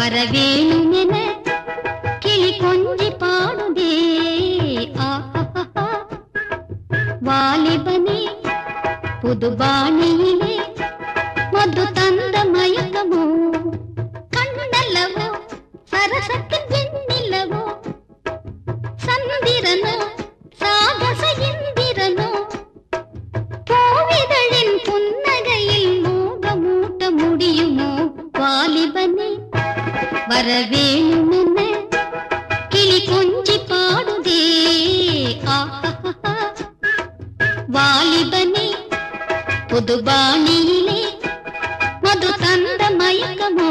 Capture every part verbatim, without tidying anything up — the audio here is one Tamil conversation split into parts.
வரவேணுமென கிளி கொஞ்சி பாடுதே. வாலிபனே புதுபாணியிலே மது தந்த மயக்கமோ, கண்ணல்லவோ சரசத்தின் வெண்ணிலவோ, சந்திரனோ சாகச இந்திரனோ, கோவிதழின் புன்னகையில் மோகமூட்ட முடியுமோ? வாலிபனே வரவேணுமென கிளி கொஞ்சி பாடுதே. வாலிபனே புதுபாணியிலே மது தந்த மயக்கமோ.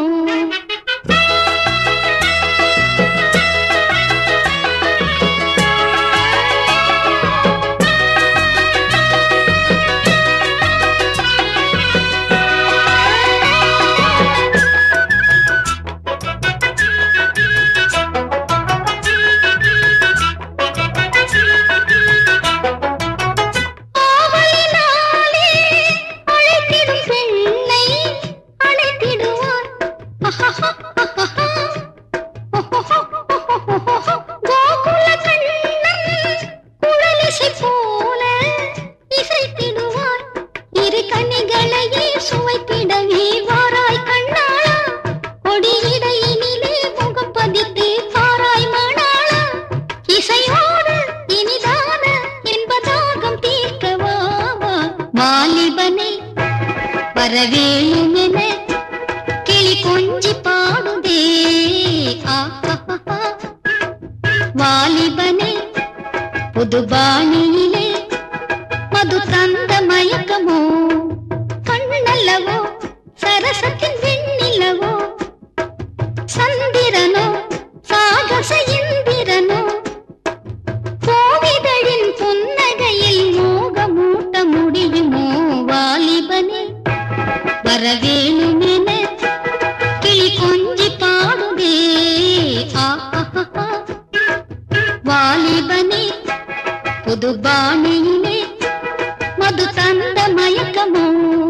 வாலிபனே வரவேணுமென கிளி கொஞ்சி பாடுதே. வாலிபனே புதுபாணியிலே மது தந்த மயக்கமோ, கண்ணல்லவோ சரசத்தின் வெண்ணிலவோ, சந்திரனோ சாகச இந்திரனோ, கோவிதழின் புன்னகையில் மோகமூட்ட முடியுமோ? வாலிபனே வரவேணுமென கிளி கொஞ்சி பாடுதே. வாலிபனே புதுபாணியிலே மது தந்த மயக்கமோ.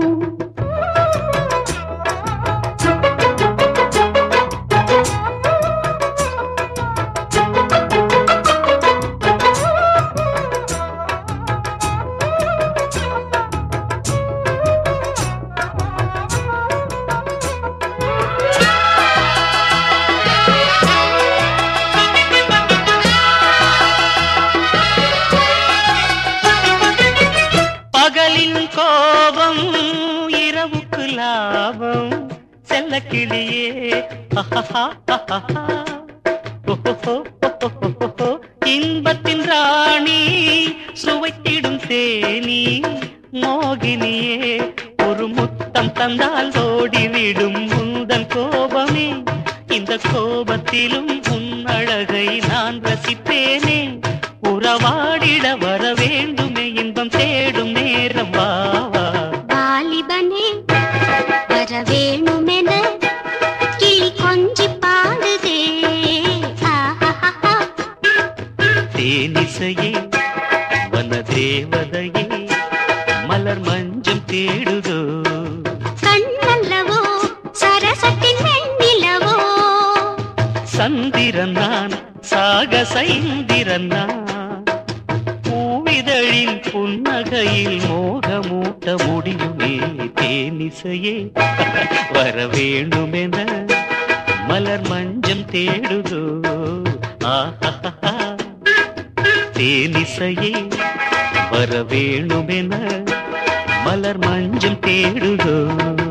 பகலின் கோபம் இரவுக்கு லாபம், செல்ல கிளியே இன்பத்தின் ராணி சுவைத்திடும் தேனி மோகினியே, ஒரு முத்தம் தந்தால் ஓடிவிடும் உந்தன் கோபமே. இந்த கோபத்திலும் உன் அழகை நான் ரசிப்பேனே. உறவாடிட வர வேண்டுமே, இன்பம் தேடும் நேரம் வா. வாலிபனே வரவேணுமென கிளி கொஞ்சி பாடுதே. தேனிசையே வன தேவதையே மலர் மஞ்சம் தேடுதோ, கண்ணல்லவோ சரசத்தின் வெண்ணிலவோ, சந்திரன் நான் சாகச இந்திரன் நான், பூவிதழின் புன்னகையில் மோகமூட்ட முடியுமே? தேனிசையே வர வேண்டுமென மலர் மஞ்சம் தேடுதோ. ஆஹா தேனிசையே வர வேண்டுமென மலர் மஞ்சம் தேடுதோ.